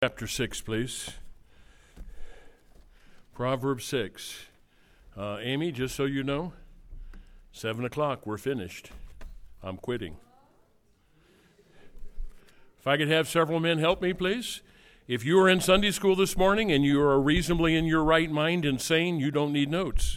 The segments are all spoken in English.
Chapter 6, please. Proverbs 6. Amy, just so you know, 7 o'clock, we're finished. I'm quitting. If I could have several men help me, please. If you are in Sunday school this morning and you are reasonably in your right mind and sane, you don't need notes.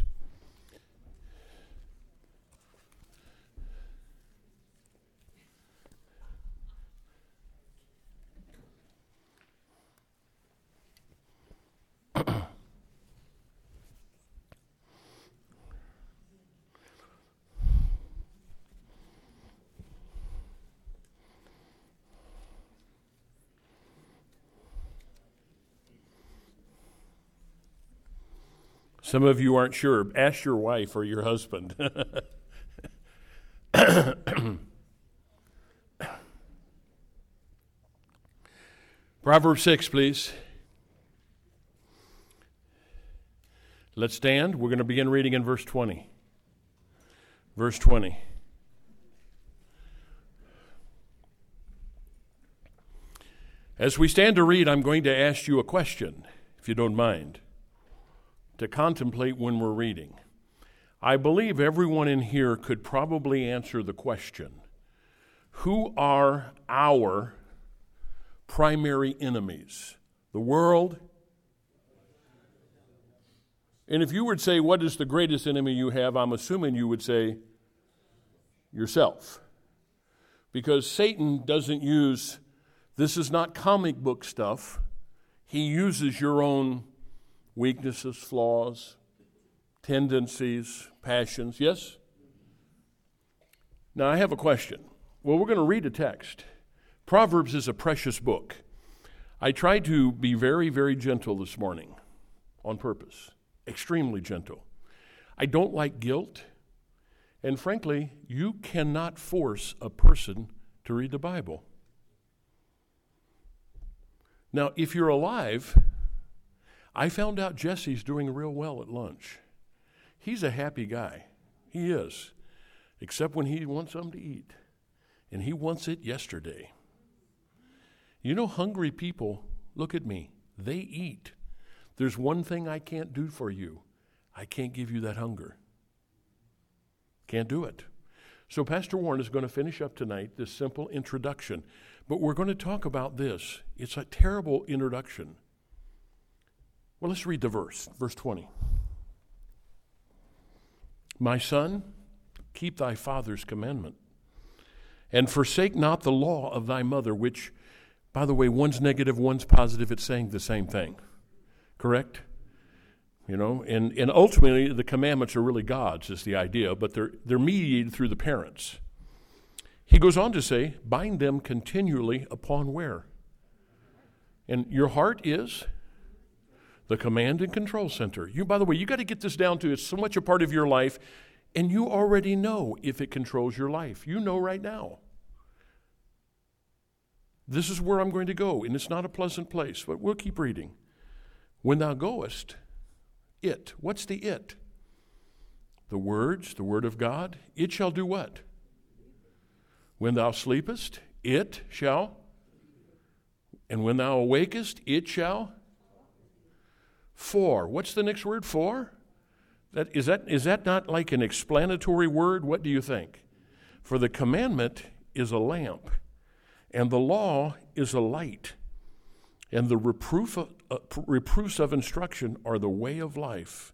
Some of you aren't sure. Ask your wife or your husband. Proverbs 6, please. Let's stand. We're going to begin reading in verse 20. Verse 20. As we stand to read, I'm going to ask you a question, if you don't mind, to contemplate when we're reading. I believe everyone in here could probably answer the question, who are our primary enemies? The world? And if you would say, what is the greatest enemy you have, I'm assuming you would say yourself. Because Satan doesn't use, this is not comic book stuff. He uses your own weaknesses, flaws, tendencies, passions. Yes? Now, I have a question. Well, we're going to read a text. Proverbs is a precious book. I tried to be very, very gentle this morning on purpose, extremely gentle. I don't like guilt, and frankly, you cannot force a person to read the Bible. Now, if you're alive, I found out Jesse's doing real well at lunch. He's a happy guy. He is. Except when he wants something to eat. And he wants it yesterday. You know, hungry people, look at me. They eat. There's one thing I can't do for you. I can't give you that hunger. Can't do it. So Pastor Warren is going to finish up tonight this simple introduction. But we're going to talk about this. It's a terrible introduction. Well, let's read the verse 20. My son, keep thy father's commandment, and forsake not the law of thy mother, which, by the way, one's negative, one's positive, it's saying the same thing. Correct? You know, and ultimately the commandments are really God's, is the idea, but they're mediated through the parents. He goes on to say, bind them continually upon where? And your heart is the command and control center. By the way, you got to get this down to, it's so much a part of your life, and you already know if it controls your life. You know right now. This is where I'm going to go, and it's not a pleasant place, but we'll keep reading. When thou goest, what's the it? The words, the word of God, it shall do what? When thou sleepest, it shall, and when thou awakest, it shall. For, what's the next word, for? Is that not like an explanatory word? What do you think? For the commandment is a lamp, and the law is a light, and the reproofs of instruction are the way of life.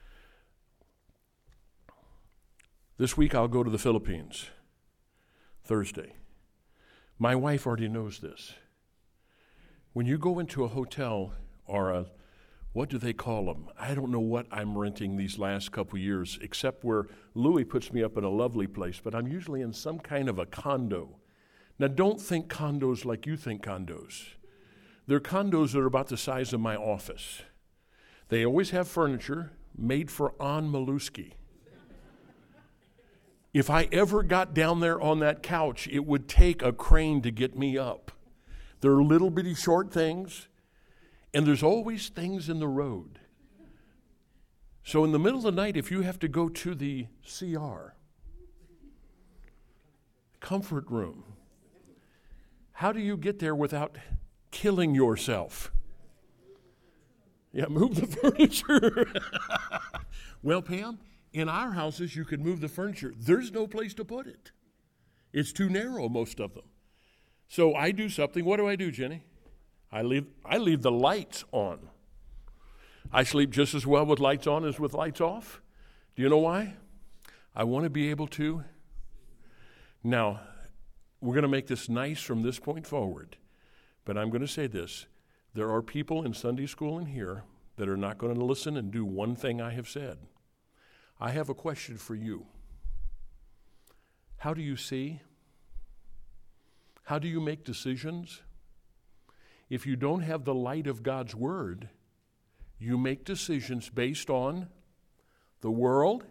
This week I'll go to the Philippines, Thursday. My wife already knows this. When you go into a hotel or what do they call them? I don't know what I'm renting these last couple years, except where Louis puts me up in a lovely place, but I'm usually in some kind of a condo. Now, don't think condos like you think condos. They're condos that are about the size of my office. They always have furniture made for Ann Maluski. If I ever got down there on that couch, it would take a crane to get me up. They're little bitty short things. And there's always things in the road. So in the middle of the night, if you have to go to the CR, comfort room, how do you get there without killing yourself. Yeah, move the furniture. Well, Pam, in our houses, you can move the furniture. There's no place to put it. It's too narrow, most of them. So I do something. What do, Jenny? I leave the lights on. I sleep just as well with lights on as with lights off. Do you know why? I want to be able to. Now, we're going to make this nice from this point forward, but I'm going to say this. There are people in Sunday school and here that are not going to listen and do one thing I have said. I have a question for you. How do you see? How do you make decisions? If you don't have the light of God's Word, you make decisions based on the world.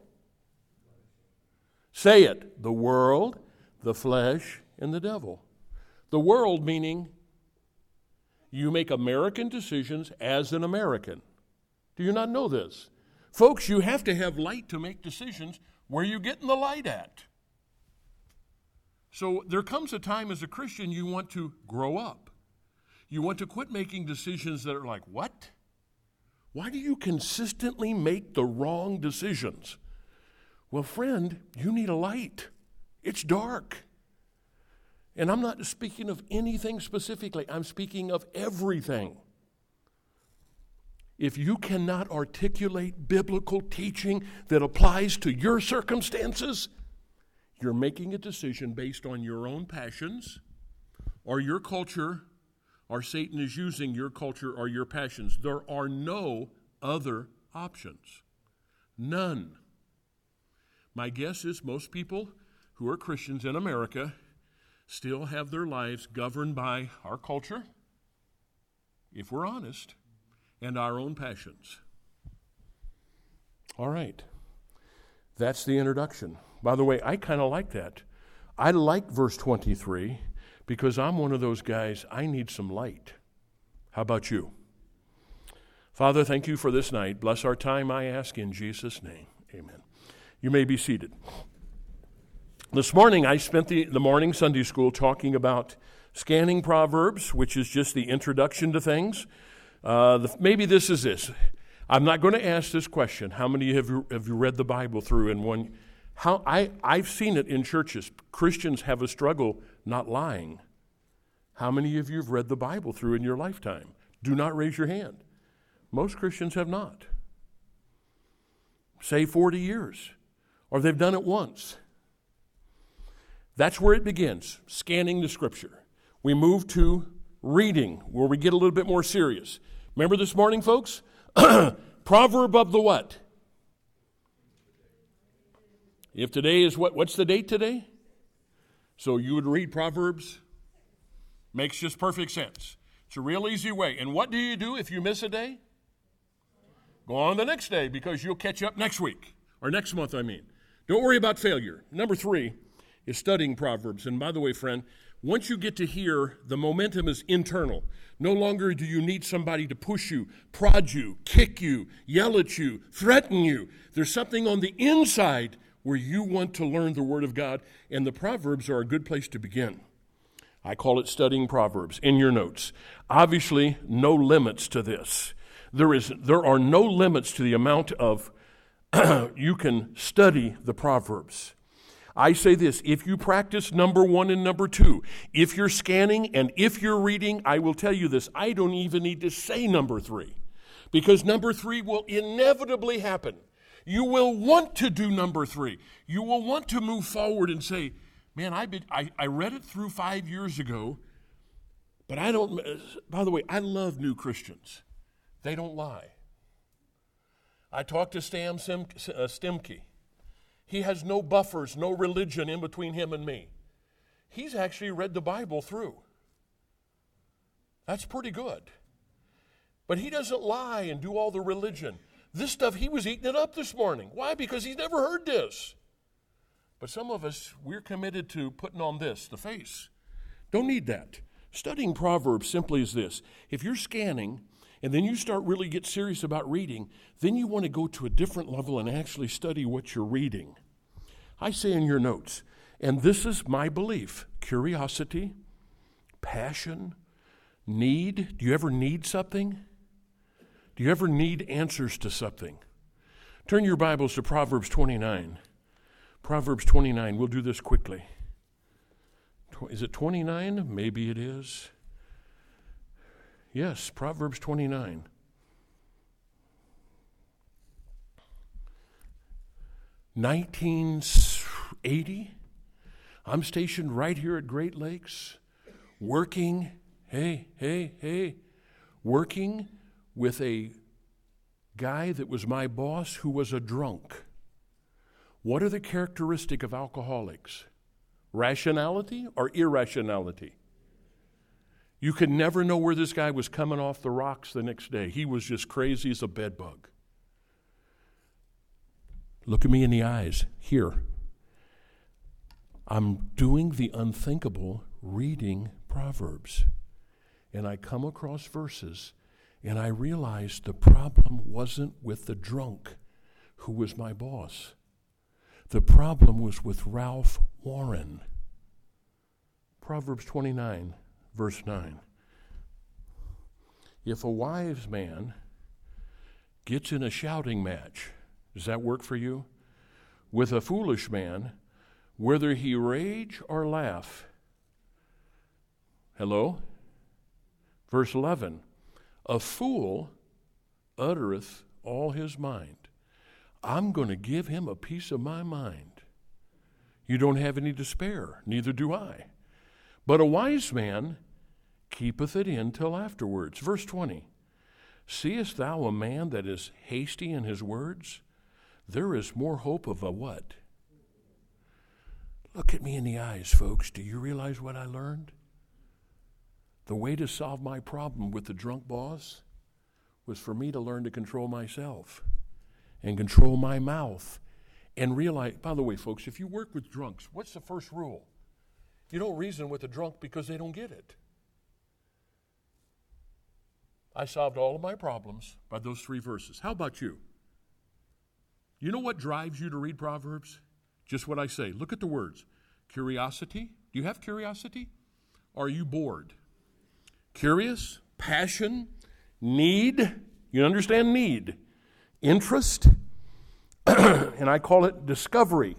Say it. The world, the flesh, and the devil. The world meaning you make American decisions as an American. Do you not know this? Folks, you have to have light to make decisions. Where are you getting the light at? So there comes a time as a Christian you want to grow up. You want to quit making decisions that are like, what? Why do you consistently make the wrong decisions? Well, friend, you need a light. It's dark. And I'm not speaking of anything specifically. I'm speaking of everything. If you cannot articulate biblical teaching that applies to your circumstances, you're making a decision based on your own passions or your culture, or Satan is using your culture or your passions. There are no other options. None. My guess is most people who are Christians in America still have their lives governed by our culture, if we're honest, and our own passions. All right. That's the introduction. By the way, I kind of like that. I like verse 23 because I'm one of those guys, I need some light. How about you? Father, thank you for this night. Bless our time, I ask in Jesus' name. Amen. You may be seated. This morning, I spent the morning Sunday school talking about scanning Proverbs, which is just the introduction to things. Maybe this is this. I'm not going to ask this question. How many have you read the Bible through in one? I've seen it in churches. Christians have a struggle not lying. How many of you have read the Bible through in your lifetime? Do not raise your hand. Most Christians have not. Say 40 years, or they've done it once. That's where it begins, scanning the Scripture. We move to reading, where we get a little bit more serious. Remember this morning, folks? Proverb of the what? If today is what's the date today? So you would read Proverbs. Makes just perfect sense. It's a real easy way. And what do you do if you miss a day? Go on the next day because you'll catch up next week, or next month, I mean. Don't worry about failure. Number 3 is studying Proverbs. And by the way, friend, once you get to here, the momentum is internal. No longer do you need somebody to push you, prod you, kick you, yell at you, threaten you. There's something on the inside where you want to learn the Word of God, and the Proverbs are a good place to begin. I call it studying Proverbs in your notes. Obviously, no limits to this. There are no limits to the amount of you can study the Proverbs. I say this, if you practice number 1 and number 2, if you're scanning and if you're reading, I will tell you this, I don't even need to say number 3, because number 3 will inevitably happen. You will want to do number 3. You will want to move forward and say, man, I read it through 5 years ago, but I don't, by the way, I love new Christians. They don't lie. I talked to Stan Stemke. He has no buffers, no religion in between him and me. He's actually read the Bible through. That's pretty good. But he doesn't lie and do all the religion. This stuff, he was eating it up this morning. Why? Because he's never heard this. But some of us, we're committed to putting on this, the face. Don't need that. Studying Proverbs simply is this. If you're scanning and then you start really get serious about reading, then you want to go to a different level and actually study what you're reading. I say in your notes, and this is my belief, curiosity, passion, Need? Do you ever need something? Do you ever need answers to something? Turn your Bibles to Proverbs 29. Proverbs 29. We'll do this quickly. Is it 29? Maybe it is. Yes, Proverbs 29. $1980. I'm stationed right here at Great Lakes, working, working with a guy that was my boss who was a drunk. What are the characteristics of alcoholics? Rationality or irrationality? You could never know where this guy was coming off the rocks the next day. He was just crazy as a bedbug. Look at me in the eyes. Here. I'm doing the unthinkable, reading Proverbs. And I come across verses, and I realized the problem wasn't with the drunk who was my boss. The problem was with Ralph Warren. Proverbs 29, verse 9. If a wise man gets in a shouting match, does that work for you? With a foolish man, whether he rage or laugh. Hello? Verse 11. A fool uttereth all his mind. I'm going to give him a piece of my mind. You don't have any to spare, neither do I. But a wise man keepeth it in till afterwards. Verse 20. Seest thou a man that is hasty in his words? There is more hope of a what? Look at me in the eyes, folks. Do you realize what I learned? The way to solve my problem with the drunk boss was for me to learn to control myself and control my mouth and realize, by the way, folks, if you work with drunks, what's the first rule? You don't reason with a drunk because they don't get it. I solved all of my problems by those 3 verses. How about you? You know what drives you to read Proverbs? Just what I say. Look at the words. Curiosity. Do you have curiosity? Are you bored? Curious, passion, need. You understand need. Interest, and I call it discovery.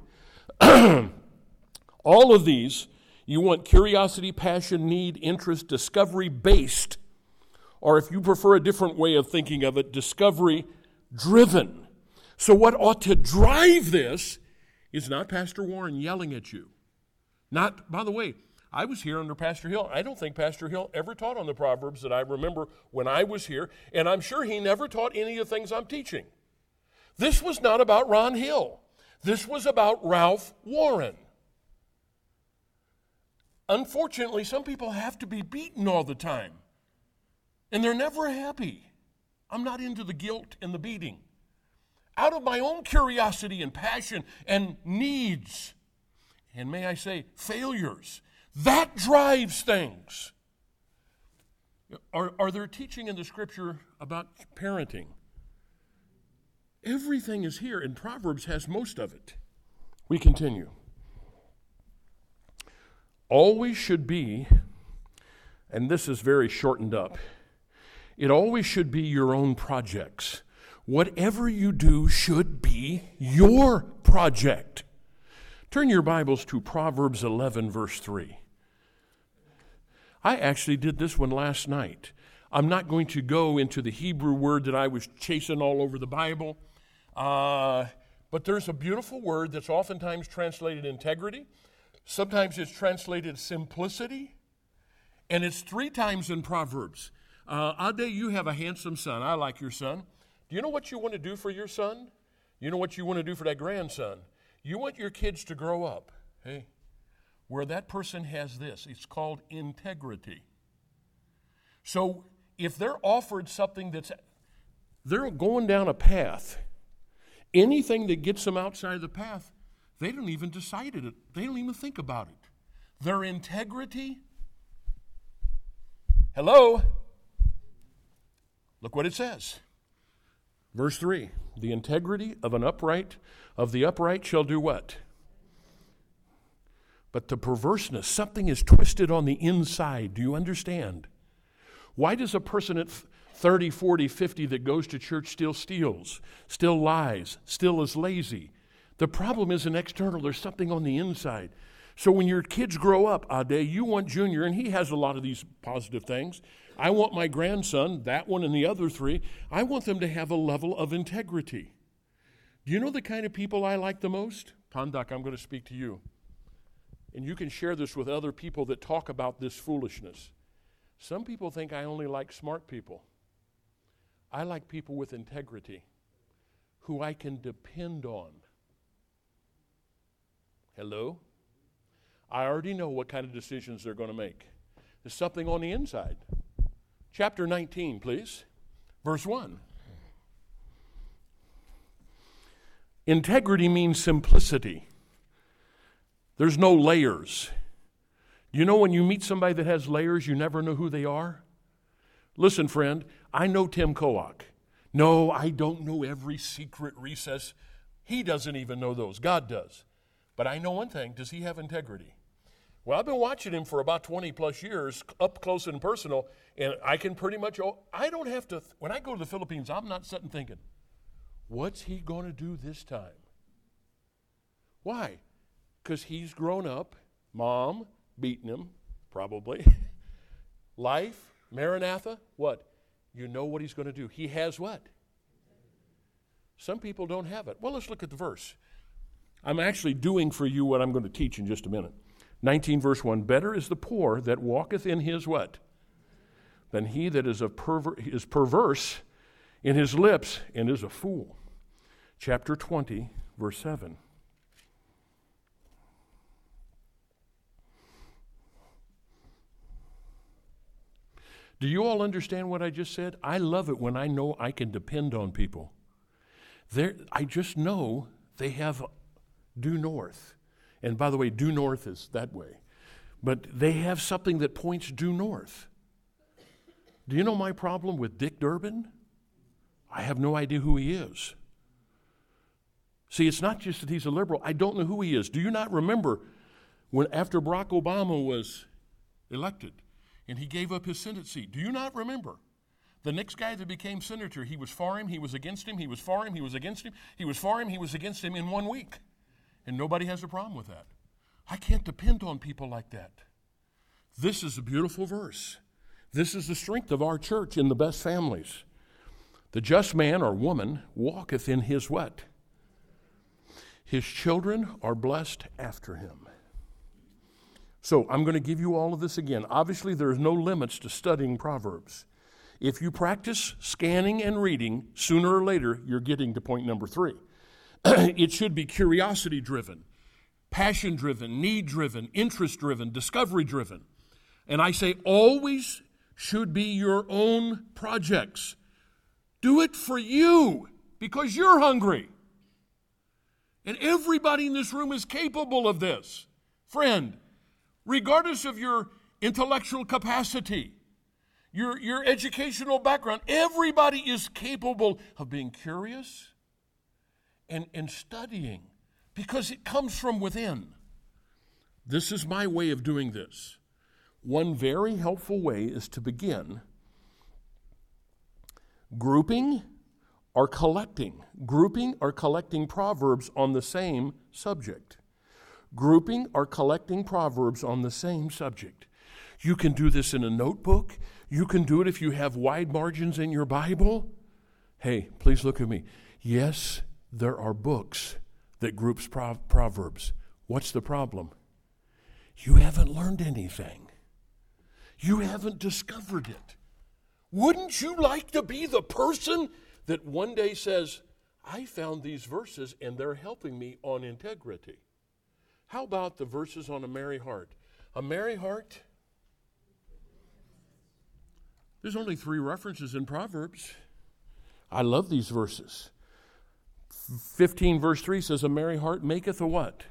All of these, you want curiosity, passion, need, interest, discovery based, or if you prefer a different way of thinking of it, discovery driven. So what ought to drive this is not Pastor Warren yelling at you. Not, by the way, I was here under Pastor Hill. I don't think Pastor Hill ever taught on the Proverbs that I remember when I was here, and I'm sure he never taught any of the things I'm teaching. This was not about Ron Hill. This was about Ralph Warren. Unfortunately, some people have to be beaten all the time, and they're never happy. I'm not into the guilt and the beating. Out of my own curiosity and passion and needs, and may I say, failures, that drives things. Are there teaching in the Scripture about parenting? Everything is here, and Proverbs has most of it. We continue. Always should be, and this is very shortened up, it always should be your own projects. Whatever you do should be your project. Turn your Bibles to Proverbs 11, verse 3. I actually did this one last night. I'm not going to go into the Hebrew word that I was chasing all over the Bible, but there's a beautiful word that's oftentimes translated integrity. Sometimes it's translated simplicity, and it's 3 times in Proverbs. Ade, you have a handsome son. I like your son. Do you know what you want to do for your son? You know what you want to do for that grandson? You want your kids to grow up, hey, where that person has this. It's called integrity. So if they're offered something they're going down a path, anything that gets them outside the path, they don't even decide it. They don't even think about it. Their integrity, hello, look what it says. Verse 3, the integrity of the upright shall do what? But the perverseness, something is twisted on the inside. Do you understand? Why does a person at 30, 40, 50 that goes to church still steals, still lies, still is lazy? The problem isn't external. There's something on the inside. So when your kids grow up, Ade, you want Junior, and he has a lot of these positive things. I want my grandson, that one and the other three, I want them to have a level of integrity. Do you know the kind of people I like the most? Pandak, I'm going to speak to you. And you can share this with other people that talk about this foolishness. Some people think I only like smart people. I like people with integrity, who I can depend on. Hello? I already know what kind of decisions they're going to make. There's something on the inside. Chapter 19, please. Verse 1. Integrity means simplicity. There's no layers. You know when you meet somebody that has layers, you never know who they are? Listen, friend, I know Tim Kowak. No, I don't know every secret recess. He doesn't even know those. God does. But I know one thing. Does he have integrity? Well, I've been watching him for about 20 plus years, up close and personal, and I can pretty much, I don't have to, when I go to the Philippines, I'm not sitting thinking, what's he going to do this time? Why? Because he's grown up, mom beating him, probably. Life, Maranatha, what? You know what he's going to do. He has what? Some people don't have it. Well, let's look at the verse. I'm actually doing for you what I'm going to teach in just a minute. 19 verse 1, better is the poor that walketh in his what? Than he that is perverse in his lips and is a fool. Chapter 20, verse 7. Do you all understand what I just said? I love it when I know I can depend on people. I just know they have due north. And by the way, due north is that way. But they have something that points due north. Do you know my problem with Dick Durbin? I have no idea who he is. See, it's not just that he's a liberal. I don't know who he is. Do you not remember when after Barack Obama was elected and he gave up his Senate seat? Do you not remember? The next guy that became senator, he was for him, he was against him, he was for him, he was against him, he was for him, he was against him in 1 week. And nobody has a problem with that. I can't depend on people like that. This is a beautiful verse. This is the strength of our church in the best families. The just man or woman walketh in his what? His children are blessed after him. So I'm going to give you all of this again. Obviously, there is no limits to studying Proverbs. If you practice scanning and reading, sooner or later, you're getting to point number 3. It should be curiosity-driven, passion-driven, need-driven, interest-driven, discovery-driven. And I say always should be your own projects. Do it for you because you're hungry. And everybody in this room is capable of this. Friend, regardless of your intellectual capacity, your educational background, everybody is capable of being curious and studying because it comes from within. This is my way of doing this. One very helpful way is to begin grouping or collecting proverbs on the same subject. Grouping or collecting proverbs on the same subject. You can do this in a notebook. You can do it if you have wide margins in your Bible. Hey, please look at me. Yes, there are books that groups proverbs. What's the problem? You haven't learned anything. You haven't discovered it. Wouldn't you like to be the person that one day says, I found these verses and they're helping me on integrity? How about the verses on a merry heart? A merry heart? There's only 3 references in Proverbs. I love these verses. 15 verse 3 says, a merry heart maketh a what?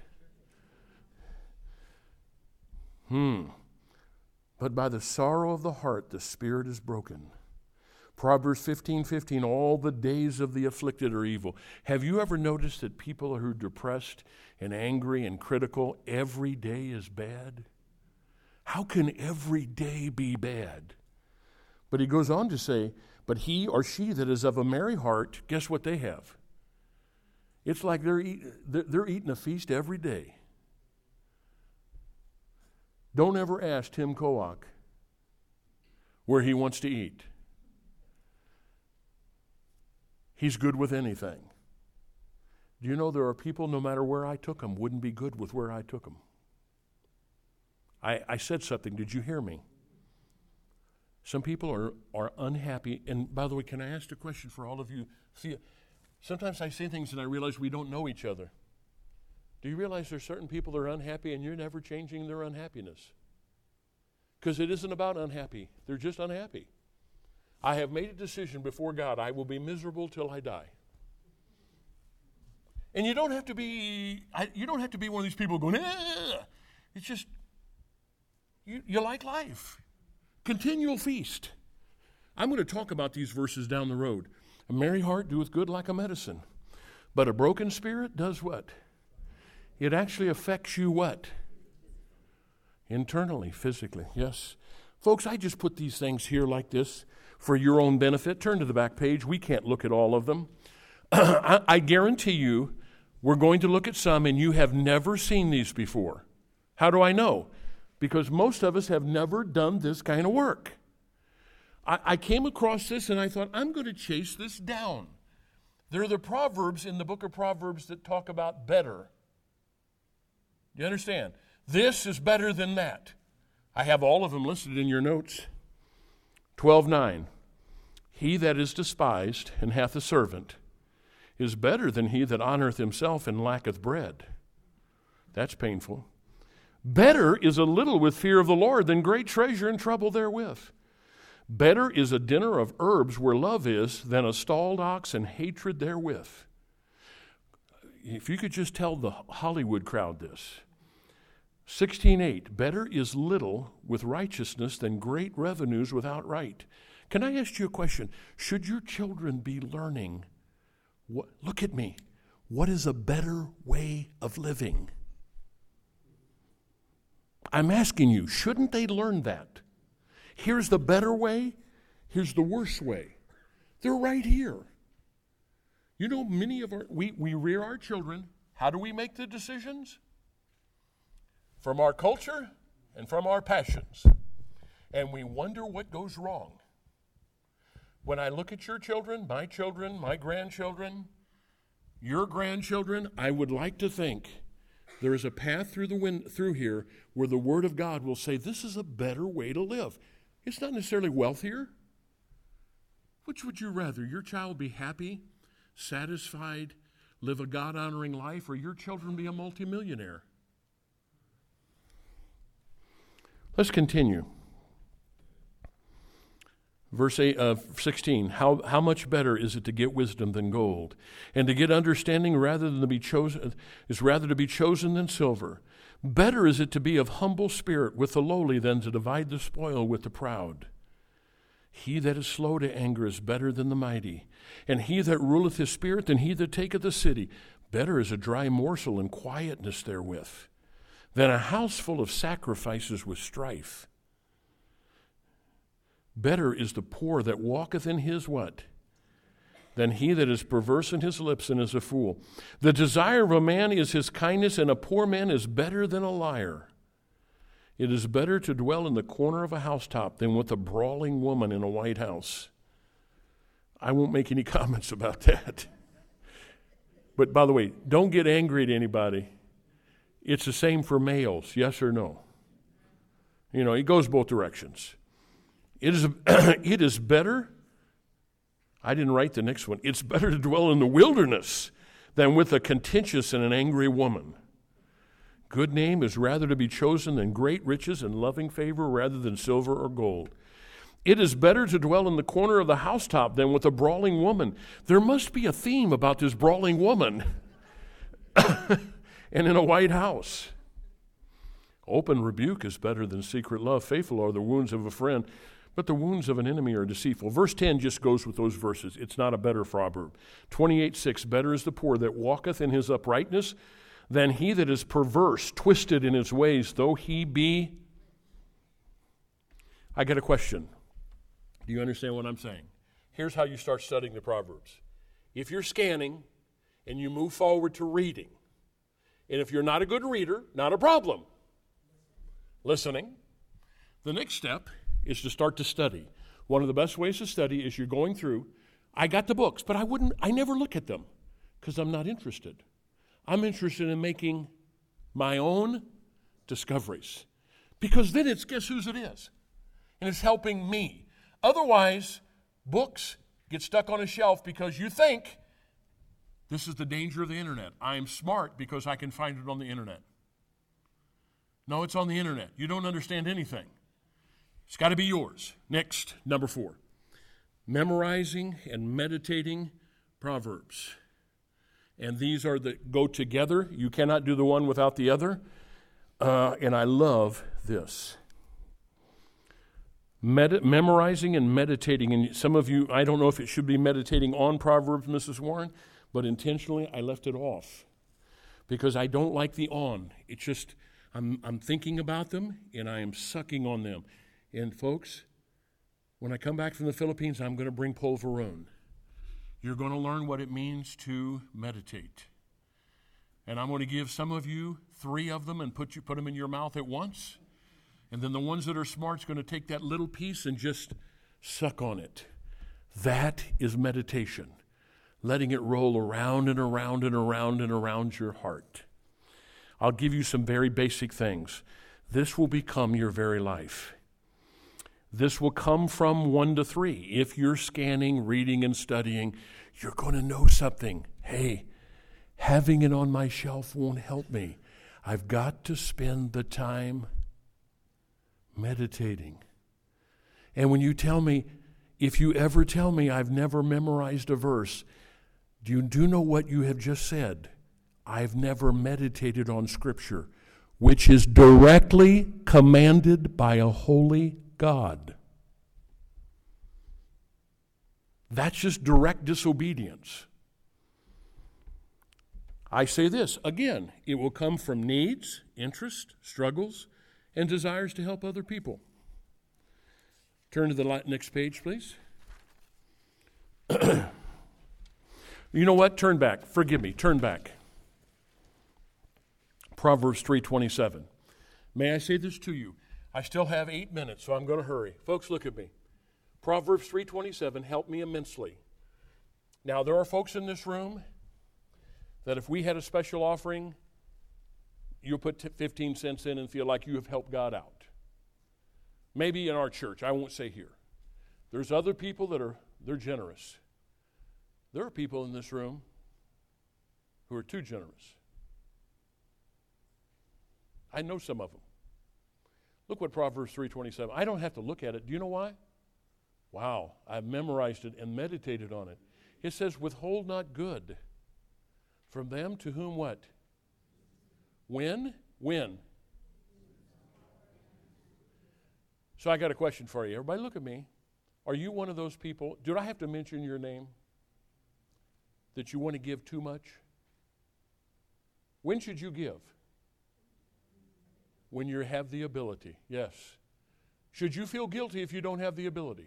But by the sorrow of the heart, the spirit is broken. Proverbs 15:15, all the days of the afflicted are evil. Have you ever noticed that people who are depressed and angry and critical, every day is bad? How can every day be bad? But he goes on to say, but he or she that is of a merry heart, guess what they have? It's like they're eating a feast every day. Don't ever ask Tim Kowak where he wants to eat. He's good with anything. Do you know there are people, no matter where I took them, wouldn't be good with where I took them? I said something. Did you hear me? Some people are unhappy. And by the way, can I ask a question for all of you? See, sometimes I say things and I realize we don't know each other. Do you realize there's certain people that are unhappy and you're never changing their unhappiness? Because it isn't about unhappy. They're just unhappy. I have made a decision before God. I will be miserable till I die. And you don't have to be one of these people going, ah! It's just, you like life. Continual feast. I'm going to talk about these verses down the road. A merry heart doeth good like a medicine. But a broken spirit does what? It actually affects you what? Internally, physically, yes. Folks, I just put these things here like this for your own benefit. Turn to the back page. We can't look at all of them. I guarantee you we're going to look at some and you have never seen these before. How do I know? Because most of us have never done this kind of work. I came across this and I thought, I'm going to chase this down. There are the Proverbs in the book of Proverbs that talk about better. Do you understand? This is better than that. I have all of them listed in your notes. 12:9. He that is despised and hath a servant is better than he that honoreth himself and lacketh bread. That's painful. Better is a little with fear of the Lord than great treasure and trouble therewith. Better is a dinner of herbs where love is than a stalled ox and hatred therewith. If you could just tell the Hollywood crowd this. 16:8, better is little with righteousness than great revenues without right. Can I ask you a question? Should your children be learning, look at me, what is a better way of living? I'm asking you, shouldn't they learn that? Here's the better way, here's the worse way. They're right here. You know, many of we rear our children. How do we make the decisions? From our culture and from our passions. And we wonder what goes wrong. When I look at your children, my grandchildren, your grandchildren, I would like to think there is a path through here where the Word of God will say, this is a better way to live. It's not necessarily wealthier. Which would you rather? Your child be happy, satisfied, live a God-honoring life, or your children be a multimillionaire? Let's continue. Verse 16, how much better is it to get wisdom than gold, and to get understanding rather to be chosen than silver. Better is it to be of humble spirit with the lowly than to divide the spoil with the proud. He that is slow to anger is better than the mighty, and he that ruleth his spirit than he that taketh a city. Better is a dry morsel and quietness therewith than a house full of sacrifices with strife. Better is the poor that walketh in his what? Than he that is perverse in his lips and is a fool. The desire of a man is his kindness, and a poor man is better than a liar. It is better to dwell in the corner of a housetop than with a brawling woman in a white house. I won't make any comments about that. But by the way, don't get angry at anybody. It's the same for males, yes or no? You know, it goes both directions. It is better, I didn't write the next one, it's better to dwell in the wilderness than with a contentious and an angry woman. Good name is rather to be chosen than great riches, and loving favor rather than silver or gold. It is better to dwell in the corner of the housetop than with a brawling woman. There must be a theme about this brawling woman and in a white house. Open rebuke is better than secret love. Faithful are the wounds of a friend, but the wounds of an enemy are deceitful. Verse 10 just goes with those verses. It's not a better proverb. 28:6, better is the poor that walketh in his uprightness than he that is perverse, twisted in his ways, though he be. I got a question. Do you understand what I'm saying? Here's how you start studying the Proverbs. If you're scanning and you move forward to reading, and if you're not a good reader, not a problem. Listening. The next step is to start to study. One of the best ways to study is you're going through. I got the books, but I never look at them because I'm not interested. I'm interested in making my own discoveries because then it's guess whose it is. And it's helping me. Otherwise, books get stuck on a shelf because you think this is the danger of the internet. I'm smart because I can find it on the internet. No, it's on the internet. You don't understand anything. It's got to be yours. Next, number 4. Memorizing and meditating Proverbs. And these are that go together. You cannot do the one without the other. And I love this. Memorizing and meditating. And some of you, I don't know if it should be meditating on Proverbs, Mrs. Warren, but intentionally I left it off because I don't like the on. It's just, I'm thinking about them and I am sucking on them. And folks, when I come back from the Philippines, I'm going to bring polvoron. You're going to learn what it means to meditate. And I'm going to give some of you 3 of them and put them in your mouth at once. And then the ones that are smart is going to take that little piece and just suck on it. That is meditation. Letting it roll around and around and around and around your heart. I'll give you some very basic things. This will become your very life. This will come from 1 to 3. If you're scanning, reading, and studying, you're going to know something. Hey, having it on my shelf won't help me. I've got to spend the time meditating. And when you tell me, if you ever tell me I've never memorized a verse, do you know what you have just said? I've never meditated on Scripture, which is directly commanded by a holy God. That's just direct disobedience. I say this, again, it will come from needs, interests, struggles, and desires to help other people. Turn to the next page, please. You know what? Turn back. Forgive me. Turn back. Proverbs 3:27. May I say this to you? I still have 8 minutes, so I'm going to hurry. Folks, look at me. Proverbs 3:27 helped me immensely. Now, there are folks in this room that if we had a special offering, you'll put 15 cents in and feel like you have helped God out. Maybe in our church. I won't say here. There's other people they're generous. There are people in this room who are too generous. I know some of them. Look what Proverbs 3:27. I don't have to look at it. Do you know why? Wow, I've memorized it and meditated on it. It says, withhold not good from them to whom what? When? When? So I got a question for you. Everybody look at me. Are you one of those people? Do I have to mention your name? That you want to give too much? When should you give? When you have the ability, yes. Should you feel guilty if you don't have the ability?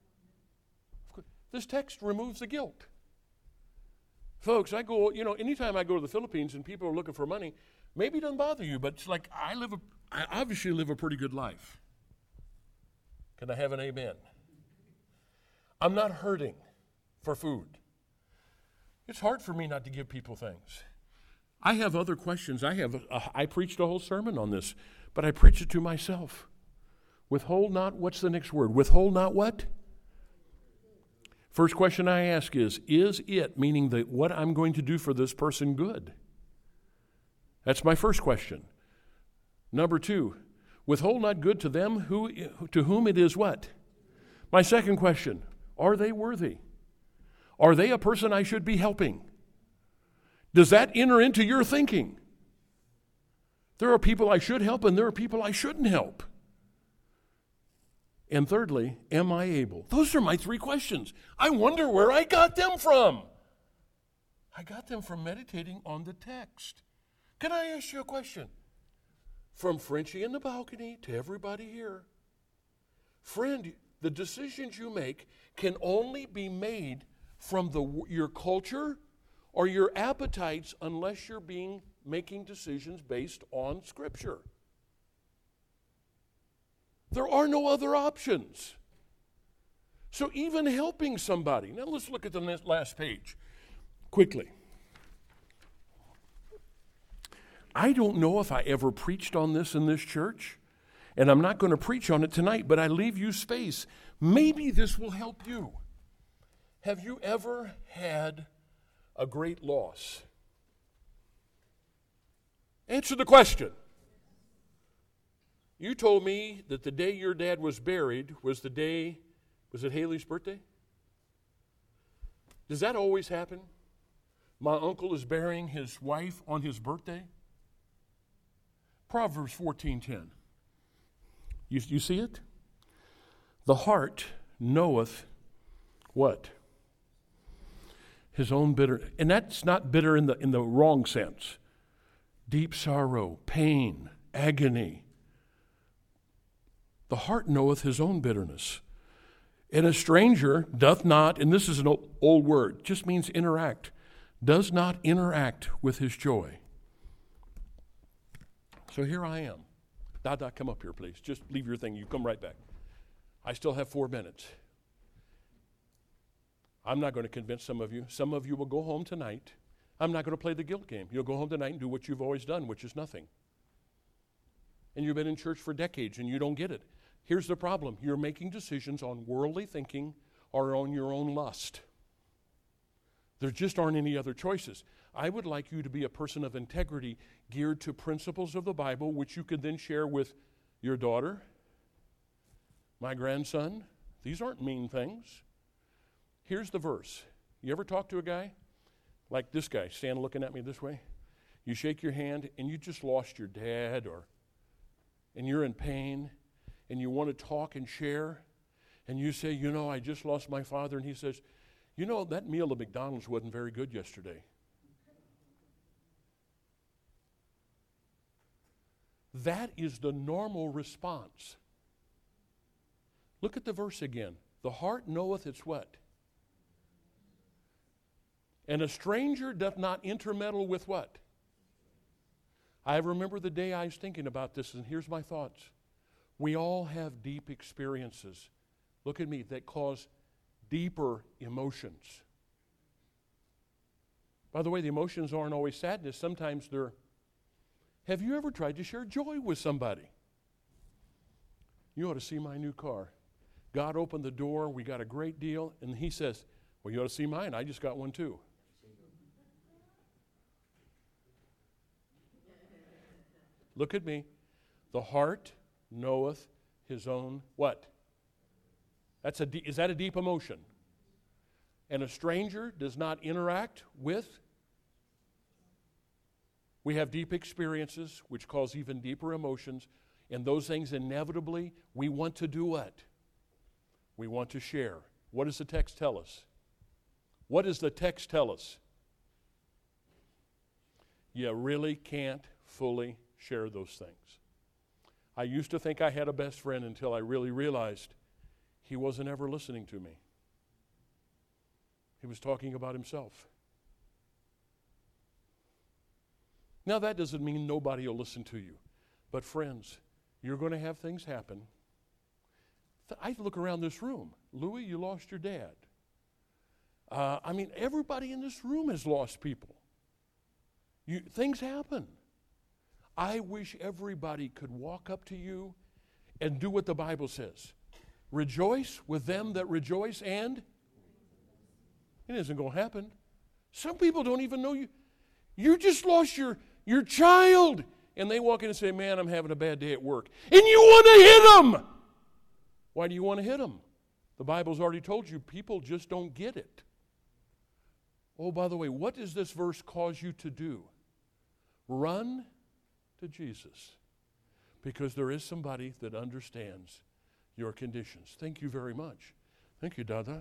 This text removes the guilt. Folks, anytime I go to the Philippines and people are looking for money, maybe it doesn't bother you, but it's like I obviously live a pretty good life. Can I have an amen? I'm not hurting for food. It's hard for me not to give people things. I have other questions. I preached a whole sermon on this, but I preach it to myself. Withhold not, what's the next word? Withhold not what? First question I ask is it, meaning that what I'm going to do for this person, good? That's my first question. Number 2, withhold not good to them to whom it is what? My second question, are they worthy? Are they a person I should be helping? Does that enter into your thinking? There are people I should help and there are people I shouldn't help. And thirdly, am I able? Those are my 3 questions. I wonder where I got them from. I got them from meditating on the text. Can I ask you a question? From Frenchie in the balcony to everybody here. Friend, the decisions you make can only be made from your culture or your appetites unless you're making decisions based on Scripture. There are no other options. So even helping somebody. Now let's look at the last page quickly. I don't know if I ever preached on this in this church, and I'm not going to preach on it tonight, but I leave you space. Maybe this will help you. Have you ever had a great loss? Answer the question. You told me that the day your dad was buried was the day, was it Haley's birthday? Does that always happen? My uncle is burying his wife on his birthday? Proverbs 14:10. You see it? The heart knoweth what? His own bitter, and that's not bitter in the wrong sense. Deep sorrow, pain, agony. The heart knoweth his own bitterness. And a stranger doth not, and this is an old word, just means interact, does not interact with his joy. So here I am. Dada, come up here, please. Just leave your thing. You come right back. I still have 4 minutes. I'm not going to convince some of you. Some of you will go home tonight. I'm not going to play the guilt game. You'll go home tonight and do what you've always done, which is nothing. And you've been in church for decades and you don't get it. Here's the problem. You're making decisions on worldly thinking or on your own lust. There just aren't any other choices. I would like you to be a person of integrity geared to principles of the Bible, which you could then share with your daughter, my grandson. These aren't mean things. Here's the verse. You ever talk to a guy like this guy, stand looking at me this way? You shake your hand and you just lost your dad and you're in pain and you want to talk and share and you say, I just lost my father, and he says, that meal at McDonald's wasn't very good yesterday. That is the normal response. Look at the verse again. The heart knoweth its what? And a stranger doth not intermeddle with what? I remember the day I was thinking about this, and here's my thoughts. We all have deep experiences, look at me, that cause deeper emotions. By the way, the emotions aren't always sadness. Sometimes they're, have you ever tried to share joy with somebody? You ought to see my new car. God opened the door. We got a great deal. And he says, well, you ought to see mine. I just got one too. Look at me. The heart knoweth his own what? Is that a deep emotion? And a stranger does not interact with? We have deep experiences which cause even deeper emotions, and those things inevitably, we want to do what? We want to share. What does the text tell us? What does the text tell us? You really can't fully share those things. I used to think I had a best friend until I really realized he wasn't ever listening to me. He was talking about himself. Now that doesn't mean nobody will listen to you. But friends, you're going to have things happen. I look around this room. Louis, you lost your dad. Everybody in this room has lost people. Things happen. I wish everybody could walk up to you and do what the Bible says. Rejoice with them that rejoice, and it isn't going to happen. Some people don't even know you. You just lost your child. And they walk in and say, man, I'm having a bad day at work. And you want to hit them. Why do you want to hit them? The Bible's already told you people just don't get it. Oh, by the way, what does this verse cause you to do? Run to Jesus. Because there is somebody that understands your conditions. Thank you very much. Thank you, Dada.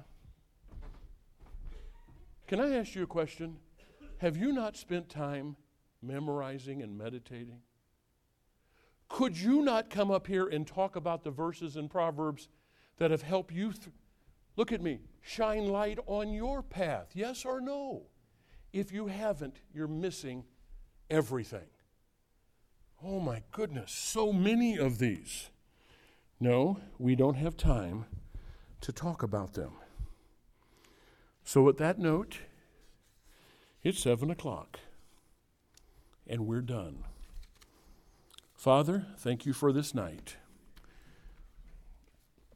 Can I ask you a question? Have you not spent time memorizing and meditating? Could you not come up here and talk about the verses in Proverbs that have helped you, look at me, shine light on your path? Yes or no? If you haven't, you're missing everything. Oh my goodness, so many of these. No, we don't have time to talk about them. So at that note, it's 7 o'clock, and we're done. Father, thank you for this night.